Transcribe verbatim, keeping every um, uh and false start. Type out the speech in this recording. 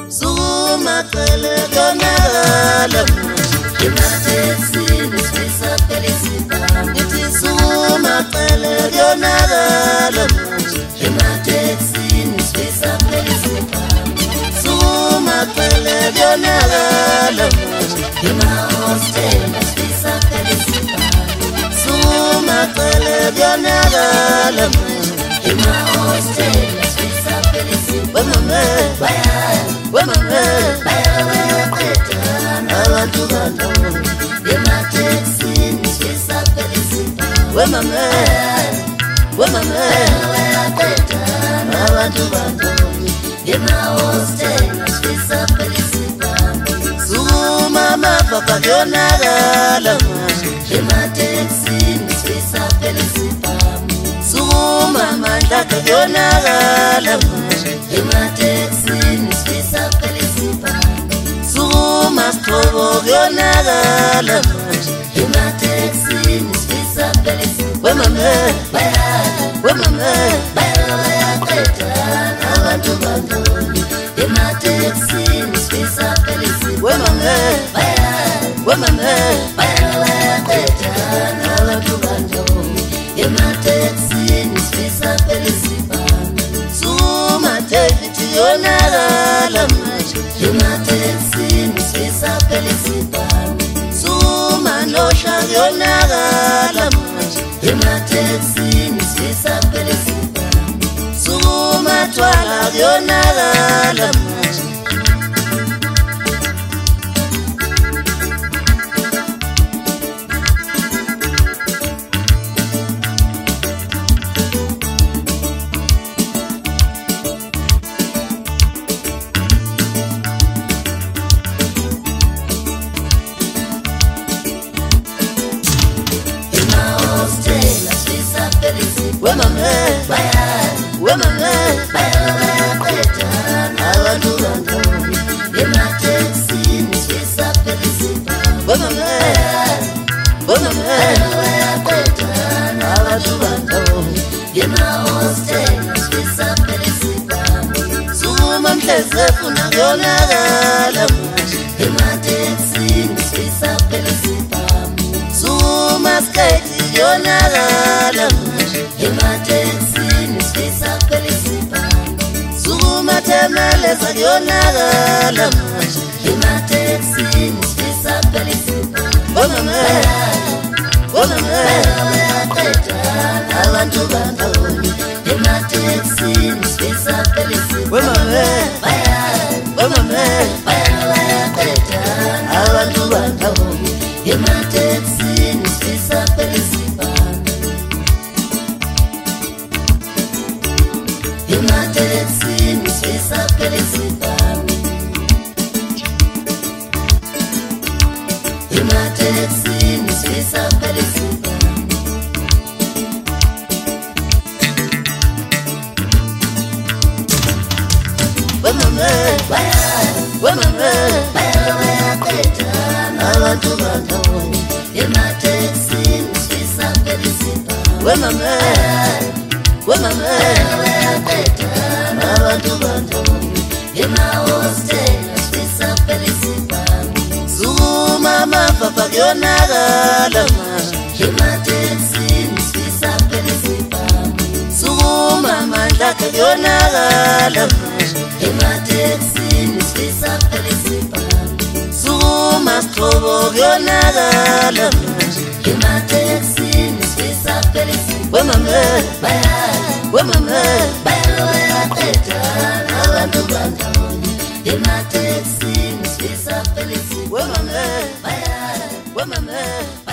Zuma cele donala emateksini sifisa pelisipa Iti Zuma cele donala emateksini sifisa pelisipa Zuma cele donala emahostel sifisa pelisipa Zuma cele donala emahostel sifisa pelisipa Wemame baya Wemame baya bayaqedana Abantu bantu emateksini sifisa pelisipa Wemame Wemame bayaqedana Abantu bantu emahostel sifisa pelisipa Zuma mapapa donala emateksini sifisa pelisipa Zuma mandla donala emateksini sifisa pelisipa Zuma strobo donala emateksini sifisa pelisipa Wemame Wemame bayaqedana Abantu bantu emateksini sifisa pelisipa Wemame Wemame bayaqedana Abantu bantu emateksini sifisa pelisipa Zuma David donala emateksini sifisa pelisipa Zuma nosha donala emateksini sifisa pelisipa Zuma twala donala emahostel sifisa pelisipa Wemame Wemame bayaqedana Abantu bantu emateksini sifisa pelisipa Wemame Wemame bayaqedana Abantu bantu emahostel sifisa pelisipa Zuma mhleze funa donala emateksini sifisa pelisipa Zuma skate donala emateksini sifisa pelisipa Zuma temeleza donala emateksini sifisa pelisipa Wemame Wemame bayaqedana Abantu bantu emateksini sifisa pelisipa Wemame Wemame bayaqedana Abantu bantu emateksini sifisa pelisipa emateksini sifisa pelisipa emateksini sifisa pelisipa Wemame Wemame bayaqedana Abantu bantu emateksini sifisa pelisipa Wemame Wemame bayaqedana Abantu bantu emahostel sifisa pelisipa Zuma mapapa donala emateksini sifisa pelisipa Zuma mandla donala emateksini sifisa pelisipa Zuma strobo donala emateksini sifisa pelisipa Wemame Wemame bayaqedana Abantu bantu emateksini sifisa pelisipa Wemame Wemame